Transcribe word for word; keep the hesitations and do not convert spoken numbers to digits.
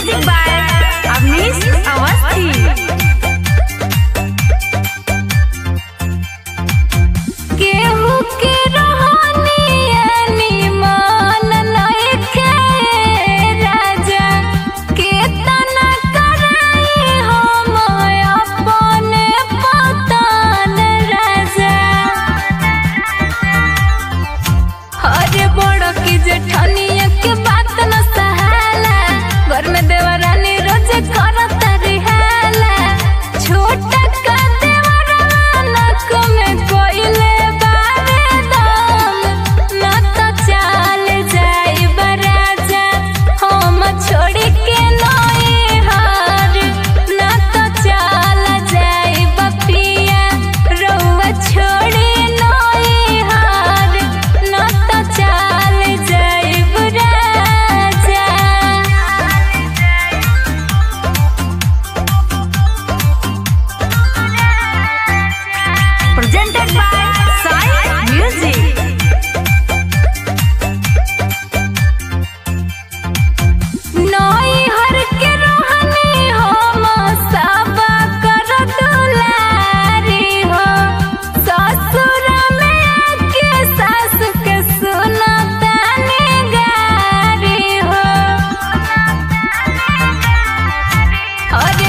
Music by Avnish Awasthi. केहू के जेठनिया के बात न सहाला, घर में देवरानी रोज करता रिहाला। छोटा का देवरा नक में कोइले बारे दम, न तो चाल जाई बराजा हम छोड़ के नई हार, न तो चाल जाई बपिया रउआ छोड़ी नई हार, न तो चाल जाई presented by Sai Music। नई हर के रोहनी हम सब कर दुलारी हो, ससुर में के सास के सुनता निगारी हो।